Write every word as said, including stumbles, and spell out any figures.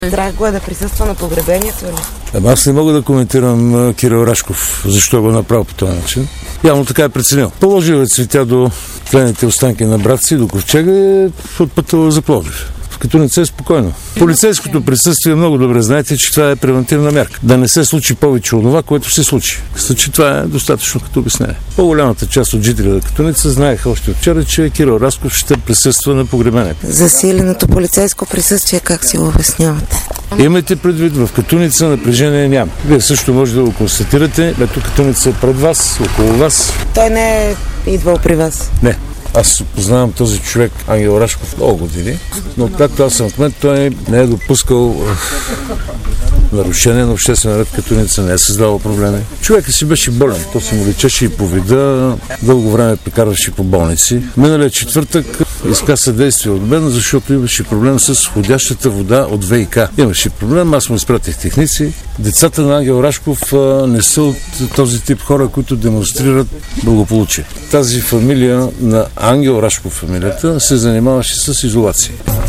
Страх го е да присъства на погребението ли? Ама аз не мога да коментирам Кирил Рашков, защо го направи по този начин. Явно така е преценил. Положил е цветя до тлените останки на брат си, до ковчега и отпътува за Пловдив. В Катуница е спокойно. Полицейското присъствие много добре знаете, че това е превентивна мярка. Да не се случи повече от това, което се случи. Значи това е достатъчно като обяснение. По-голямата част от жители на Катуница знаеха още вчера, че Кирил Рашков ще присъства на погребението. Засиленото полицейско присъствие, как си го обяснявате? Имайте предвид, в Катуница напрежение няма. Вие също може да го констатирате. Ето Катуница е пред вас, около вас. Той не е идвал при вас? Не. Аз познавам този човек, Ангел Рашков, много години, но както аз съм кмет, той не е допускал нарушение на обществен ред. Катуница не е създавал проблеми. Човекът си беше болен, то се му лечеше и по вида, дълго време прекарваше по болници. Миналия четвъртък иска съдействие от мен, защото имаше проблем с ходящата вода от ВиК. Имаше проблем, аз му изпратих техници. Децата на Ангел Рашков не са от този тип хора, които демонстрират благополучие. Тази фамилия на Ангел Рашков, фамилията, се занимаваше с изолация.